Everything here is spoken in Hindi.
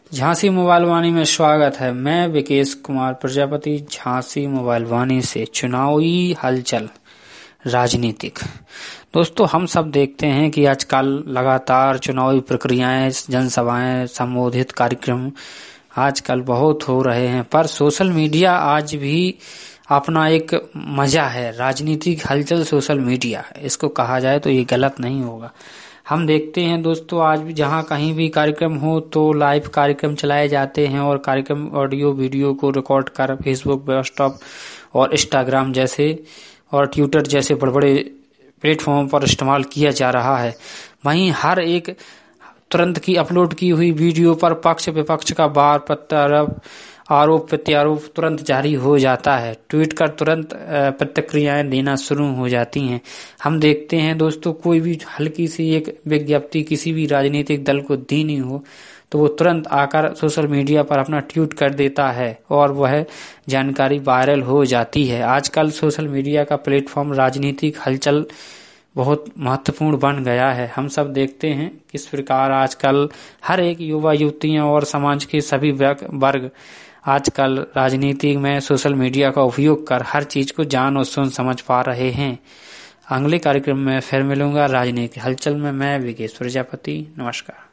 झांसी मोबाइल वाणी में स्वागत है। मैं विकेश कुमार प्रजापति, झांसी मोबाइल वाणी से। चुनावी हलचल राजनीतिक। दोस्तों, हम सब देखते हैं कि आजकल लगातार चुनावी प्रक्रियाएं, जनसभाएं, संबोधित कार्यक्रम आजकल बहुत हो रहे हैं, पर सोशल मीडिया आज भी अपना एक मजा है। राजनीतिक हलचल सोशल मीडिया है, इसको कहा जाए तो ये गलत नहीं होगा। हम देखते हैं दोस्तों, आज भी जहां कहीं भी कार्यक्रम हो तो लाइव कार्यक्रम चलाए जाते हैं और कार्यक्रम ऑडियो वीडियो को रिकॉर्ड कर फेसबुक, व्हाट्सएप और इंस्टाग्राम जैसे और ट्विटर जैसे बड़े बड़े प्लेटफॉर्म पर इस्तेमाल किया जा रहा है। वहीं हर एक तुरंत की अपलोड की हुई वीडियो पर पक्ष विपक्ष का वार प्रत्यारोप, आरोप प्रत्यारोप तुरंत जारी हो जाता है। ट्वीट कर तुरंत प्रतिक्रियाएं देना शुरू हो जाती हैं। हम देखते हैं दोस्तों, कोई भी हल्की सी एक विज्ञप्ति किसी भी राजनीतिक दल को देनी हो तो वो तुरंत आकर सोशल मीडिया पर अपना ट्वीट कर देता है और वह जानकारी वायरल हो जाती है। आजकल सोशल मीडिया का प्लेटफॉर्म राजनीतिक हलचल बहुत महत्वपूर्ण बन गया है। हम सब देखते हैं किस प्रकार आजकल हर एक युवा युवतियां और समाज के सभी वर्ग आजकल राजनीति में सोशल मीडिया का उपयोग कर हर चीज को जान और सुन समझ पा रहे हैं। अगले कार्यक्रम में फिर मिलूंगा राजनीतिक हलचल में। मैं विकेश प्रजापति, नमस्कार।